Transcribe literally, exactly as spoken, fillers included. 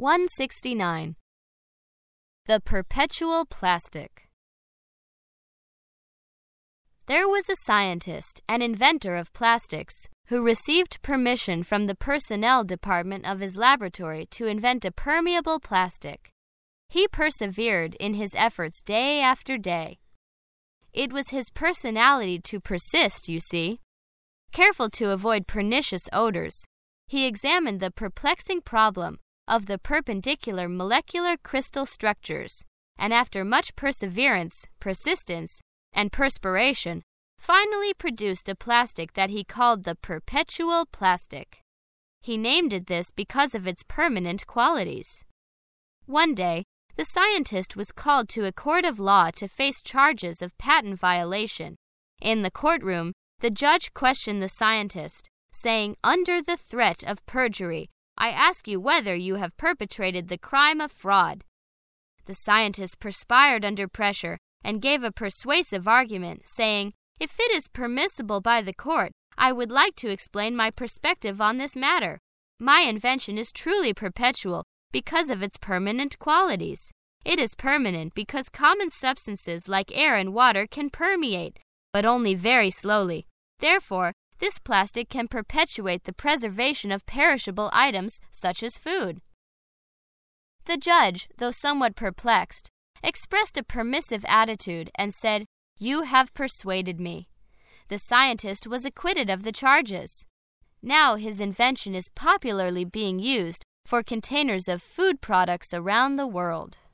one sixty-nine. The perpetual plastic. There was a scientist and inventor of plastics who received permission from the personnel department of his laboratory to invent a permeable plastic. He persevered in his efforts day after day. It was his personality to persist, you see. Careful to avoid pernicious odors, he examined the perplexing problem of the perpendicular molecular crystal structures, and after much perseverance, persistence, and perspiration, finally produced a plastic that he called the perpetual plastic. He named it this because of its permanent qualities. One day, the scientist was called to a court of law to face charges of patent violation. In the courtroom, the judge questioned the scientist, saying, "Under the threat of perjury, I ask you whether you have perpetrated the crime of fraud." The scientist perspired under pressure and gave a persuasive argument, saying, "If it is permissible by the court, I would like to explain my perspective on this matter. My invention is truly perpetual because of its permanent qualities. It is permanent because common substances like air and water can permeate, but only very slowly. Therefore, this plastic can perpetuate the preservation of perishable items such as food." The judge, though somewhat perplexed, expressed a permissive attitude and said, "You have persuaded me." The scientist was acquitted of the charges. Now his invention is popularly being used for containers of food products around the world.